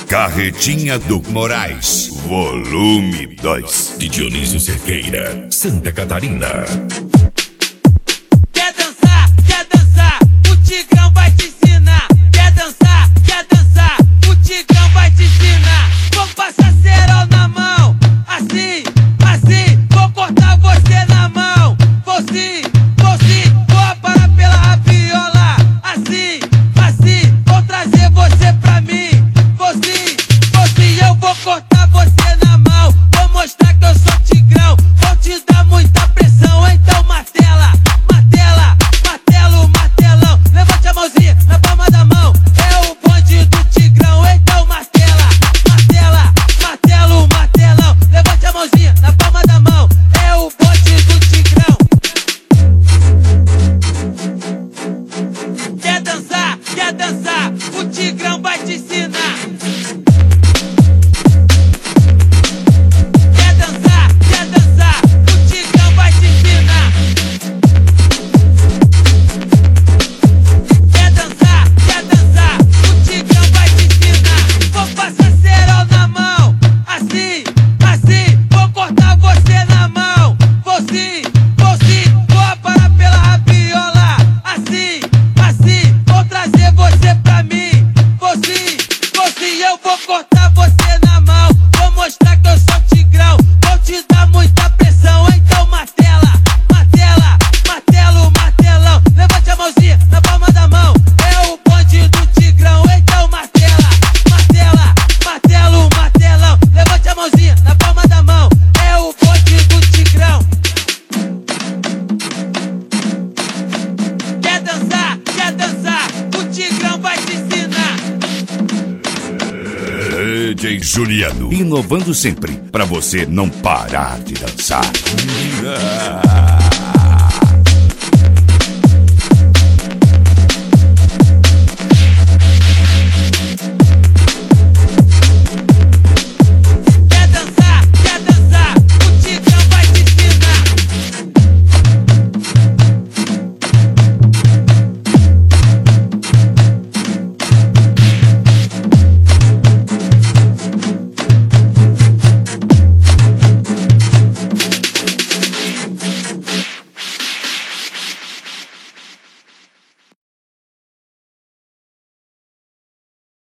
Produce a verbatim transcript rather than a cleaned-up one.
Carretinha do Moraes, volume dois, de Dionísio Cerqueira, Santa Catarina. Quer dançar, quer dançar, o Tigrão vai te ensinar. Quer dançar, quer dançar, o Tigrão vai te ensinar. Vou passar cerol na mão, assim, assim, vou cortar você na mão. Vou sim, vou sim, vou aparar pela rabiola. Assim, assim, vou trazer você pra mim. Vou sim, vou sim, eu vou cortar você na mão. Vou mostrar que eu sou Tigrão, vou te dar muita pressão. Então martela, martela, martelo, martelão. Levante a mãozinha na palma da mão, é o bonde do Tigrão. Então martela, martela, martelo, martelão. Levante a mãozinha na palma da mão, é o bonde do Tigrão. Quer dançar, quer dançar, o Tigrão vai te ensinar. Quer dançar, quer dançar, o Tigrão vai te ensinar. Quer dançar, quer dançar, o Tigrão vai te ensinar. Vou passar cerol na mão, assim, assim, vou cortar você na mão. Vou sim, vou sim, vou aparar pela rabiola. Assim, assim, vou trazer você pra mim. Vou sim, vou sim, eu vou cortar você na mão. Vou mostrar que eu sou Tigrão, vou te dar muita pressão. Então martela, martela, martelo, martelão. Levante a mãozinha na palma da mão, é o bonde do Tigrão. Então martela, martela, martelo, martelão. Levante a mãozinha na palma da mão, é o bonde do Tigrão. Quer dançar, quer dançar, o Tigrão vai te ensinar. D J Juliano, inovando sempre pra você não parar de dançar.